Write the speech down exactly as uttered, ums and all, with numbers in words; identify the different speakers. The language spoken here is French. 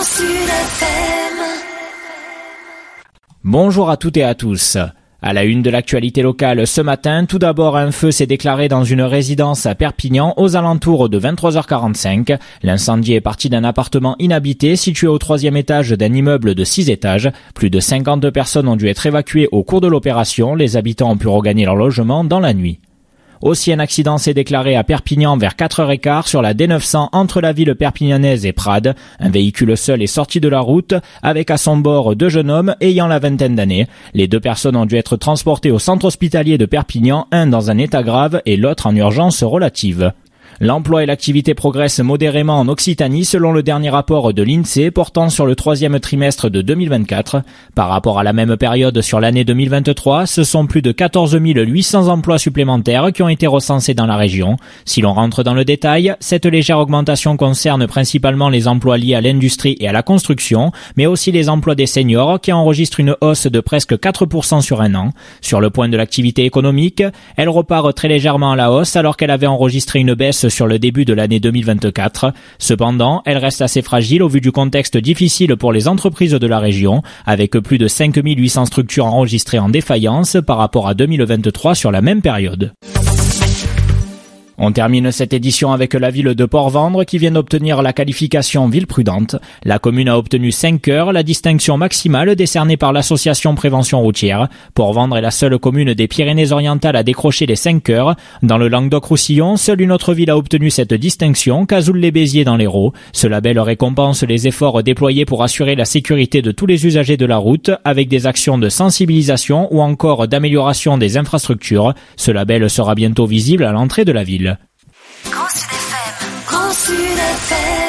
Speaker 1: Sud F M.
Speaker 2: Bonjour à toutes et à tous. À la une de l'actualité locale ce matin, tout d'abord un feu s'est déclaré dans une résidence à Perpignan aux alentours de vingt-trois heures quarante-cinq. L'incendie est parti d'un appartement inhabité situé au troisième étage d'un immeuble de six étages. Plus de cinquante personnes ont dû être évacuées au cours de l'opération. Les habitants ont pu regagner leur logement dans la nuit. Aussi, un accident s'est déclaré à Perpignan vers quatre heures quinze sur la D neuf cents entre la ville perpignanaise et Prades. Un véhicule seul est sorti de la route avec à son bord deux jeunes hommes ayant la vingtaine d'années. Les deux personnes ont dû être transportées au centre hospitalier de Perpignan, un dans un état grave et l'autre en urgence relative. L'emploi et l'activité progressent modérément en Occitanie selon le dernier rapport de l'INSEE portant sur le troisième trimestre de deux mille vingt-quatre. Par rapport à la même période sur l'année deux mille vingt-trois, ce sont plus de quatorze mille huit cents emplois supplémentaires qui ont été recensés dans la région. Si l'on rentre dans le détail, cette légère augmentation concerne principalement les emplois liés à l'industrie et à la construction, mais aussi les emplois des seniors qui enregistrent une hausse de presque quatre pour cent sur un an. Sur le point de l'activité économique, elle repart très légèrement à la hausse alors qu'elle avait enregistré une baisse sur le début de l'année deux mille vingt-quatre. Cependant, elle reste assez fragile au vu du contexte difficile pour les entreprises de la région, avec plus de cinq mille huit cents structures enregistrées en défaillance par rapport à deux mille vingt-trois sur la même période. On termine cette édition avec la ville de Port-Vendre qui vient d'obtenir la qualification ville prudente. La commune a obtenu cinq heures, la distinction maximale décernée par l'association Prévention Routière. Port-Vendre est la seule commune des Pyrénées-Orientales à décrocher les cinq heures. Dans le Languedoc-Roussillon, seule une autre ville a obtenu cette distinction, Cazoul-les-Béziers dans l'Hérault. Ce label récompense les efforts déployés pour assurer la sécurité de tous les usagers de la route avec des actions de sensibilisation ou encore d'amélioration des infrastructures. Ce label sera bientôt visible à l'entrée de la ville.
Speaker 1: Grand Sud F M. Grand Sud F M.